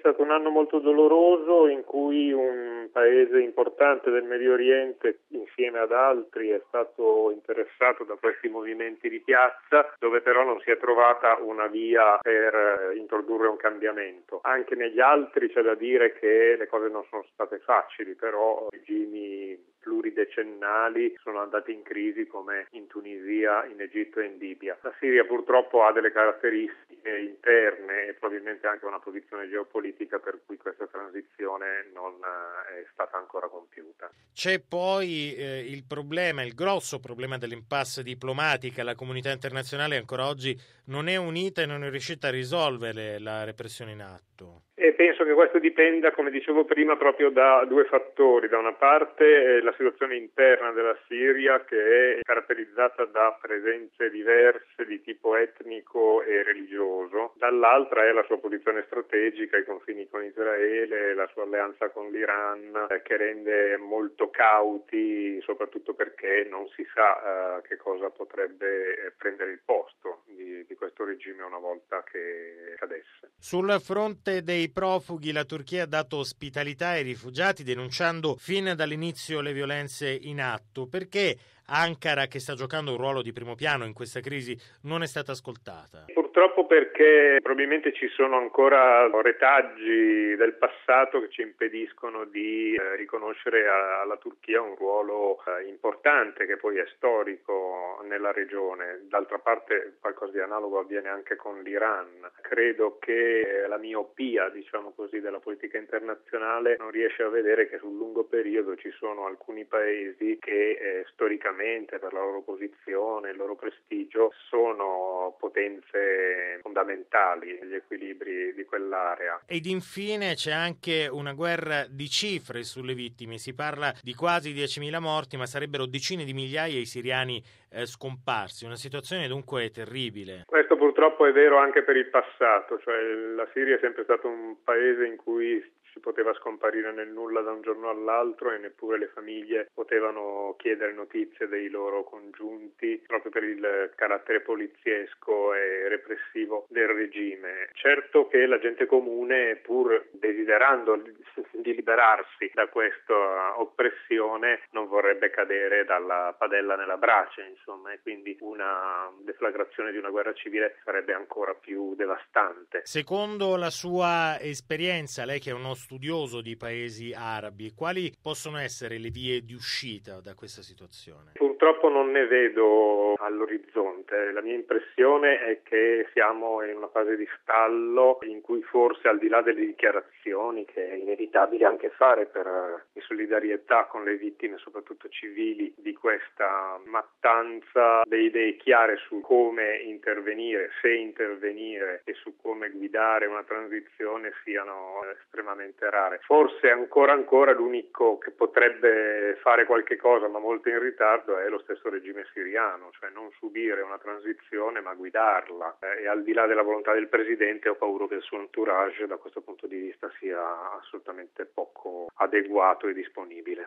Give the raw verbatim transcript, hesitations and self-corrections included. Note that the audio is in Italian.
stato un anno molto doloroso in cui un paese importante del Medio Oriente, insieme ad altri, è stato interessato da questi movimenti di piazza, dove però non si è trovata una via per introdurre un cambiamento. Anche negli altri c'è da dire che le cose non sono state facili, però regimi pluridecennali sono andati in crisi come in Tunisia, in Egitto e in Libia. La Siria purtroppo ha delle caratteristiche interne e probabilmente anche una posizione geopolitica per cui questa transizione non è stata ancora compiuta. C'è poi eh, il problema, il grosso problema dell'impasse diplomatica. La comunità internazionale ancora oggi non è unita e non è riuscita a risolvere la repressione in atto. E penso che questo dipenda, come dicevo prima, proprio da due fattori. Da una parte eh, la situazione interna della Siria, che è caratterizzata da presenze diverse di tipo etnico e religioso, dall'altra è la sua posizione strategica, i confini con Israele, la sua alleanza con l'Iran, eh, che rende molto cauti, soprattutto perché non si sa eh, che cosa potrebbe prendere il posto di, di questo regime una volta che cadesse. Sul fronte dei profughi, la Turchia ha dato ospitalità ai rifugiati, denunciando fin dall'inizio le violenze in atto. Perché Ankara, che sta giocando un ruolo di primo piano in questa crisi, non è stata ascoltata? Purtroppo perché probabilmente ci sono ancora retaggi del passato che ci impediscono di eh, riconoscere a, alla Turchia un ruolo eh, importante, che poi è storico nella regione. D'altra parte qualcosa di analogo avviene anche con l'Iran. Credo che la miopia, diciamo così, della politica internazionale non riesce a vedere che sul lungo periodo ci sono alcuni paesi che eh, storicamente, per la loro posizione, il loro prestigio, sono potenze fondamentali negli equilibri di quell'area. Ed infine c'è anche una guerra di cifre sulle vittime. Si parla di quasi diecimila morti, ma sarebbero decine di migliaia i siriani eh, scomparsi. Una situazione dunque terribile. Questo purtroppo è vero anche per il passato, cioè la Siria è sempre stato un paese in cui si poteva scomparire nel nulla da un giorno all'altro e neppure le famiglie potevano chiedere notizie dei loro congiunti, proprio per il carattere poliziesco e repressivo del regime. Certo che la gente comune, pur desiderando di liberarsi da questa oppressione, non vorrebbe cadere dalla padella nella brace, insomma, e quindi una deflagrazione di una guerra civile sarebbe ancora più devastante. Secondo la sua esperienza, lei che è uno studioso di paesi arabi, quali possono essere le vie di uscita da questa situazione? Purtroppo non ne vedo all'orizzonte. La mia impressione è che siamo in una fase di stallo in cui forse, al di là delle dichiarazioni che è inevitabile anche fare per in solidarietà con le vittime, soprattutto civili, di questa mattanza, le idee chiare su come intervenire, se intervenire e su come guidare una transizione siano estremamente rare. Forse ancora ancora l'unico che potrebbe fare qualche cosa, ma molto in ritardo, è lo stesso regime siriano, cioè non subire una transizione ma guidarla. Eh, e al di là della volontà del presidente ho paura che il suo entourage da questo punto di vista sia assolutamente poco adeguato e disponibile.